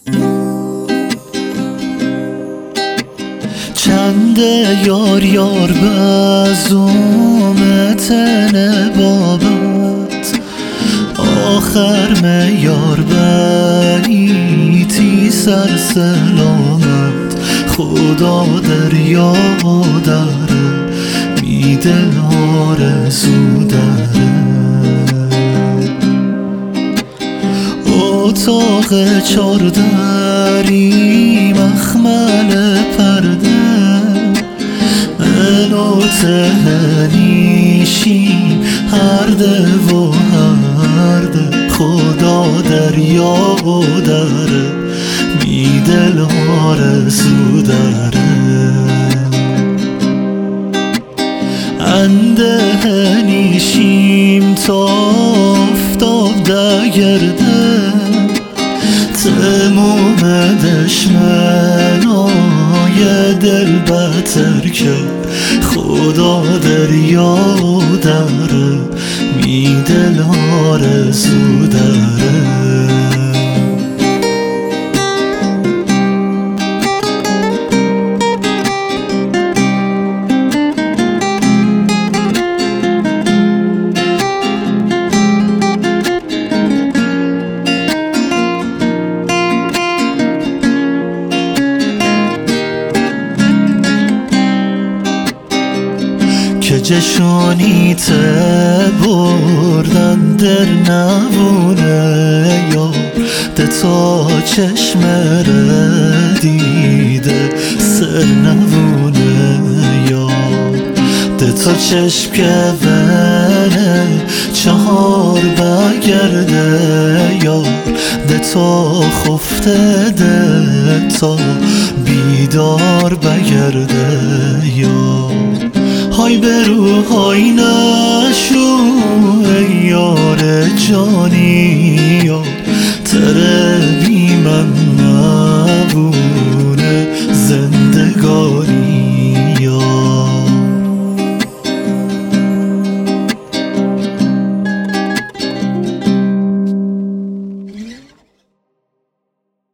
چنده یار یار بزومت نبابت آخر میار بیتی سر سلامت خدا دریا داره بی دل آرزو داره اتاق چاردری مخمل پرده من و تهنیشیم هرده و هرده خدا دریا داره بی دل آرزو داره اندهنیشیم تا افتاب دگرده تموم دشمنای دل بتر کرد خدا دریا داره بی دل آرزو داره که جشونیت بردن در نبونه یار ده تا چشم دیده سر نبونه یار ده تا چشم که بنه چهار بگرده یار ده تا خفته ده تا بیدار بگرده یار های برو های نشو ای یار جانی یار تره بی من نبونه زندگانی